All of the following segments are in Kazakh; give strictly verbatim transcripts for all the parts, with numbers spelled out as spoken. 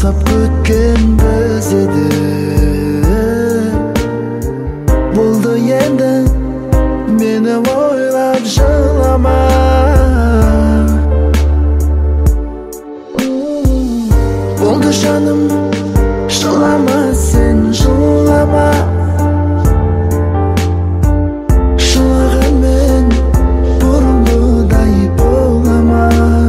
аңсап күткен біз еді. Болды енді мені ойлап жылама. Болды жаным жылама, сен жылама. Жылағанмен бұрынғыдай болама.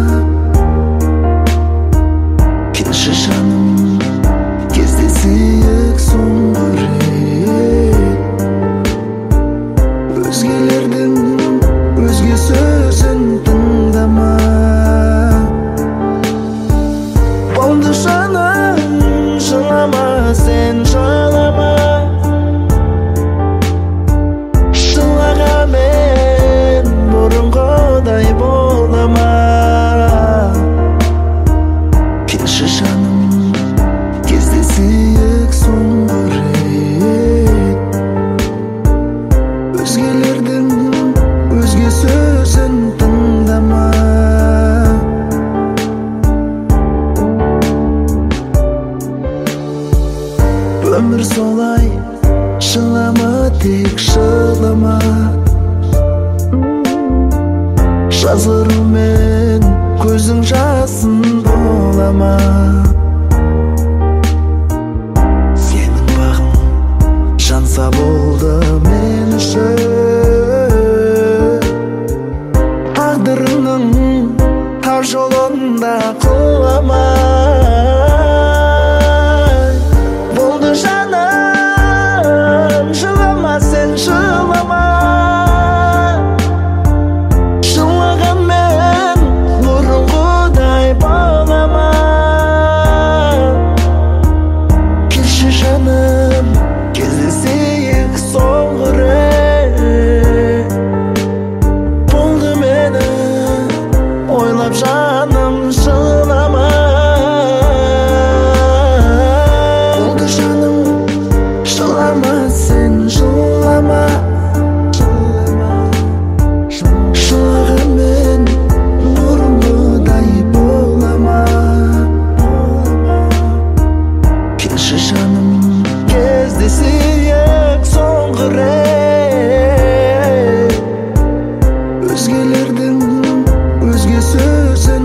Келші жаным, кездесейік соңғы рет. Өзгелердің өзге сөзін тыңдама. Болды жаным жылама, сен жылама. Жылағанмен бұрынғыдай болама. Келші жаным, кездесейік соңғы рет. Өзгелердің өзге сөзін тыңдама. Өмір солай, жылама, тек жылама. Жазғырумен көзің жасын болама. Сенің бағың жанса болды мен үшін. Тағдырыңның тар жолында құлама. Болды жаным жылама, сен жылама. Жылағанмен бұрынғыдай болама. Келші жаным, кездесейік соңғы рет. Болды мені ойлап жаным жылама. Болды жаным жылама, сен жылама. Жылағанмен бұрынғыдай болама. Келші жаным, кездесейік соңғы рет. Өзгелердің өзге сөзі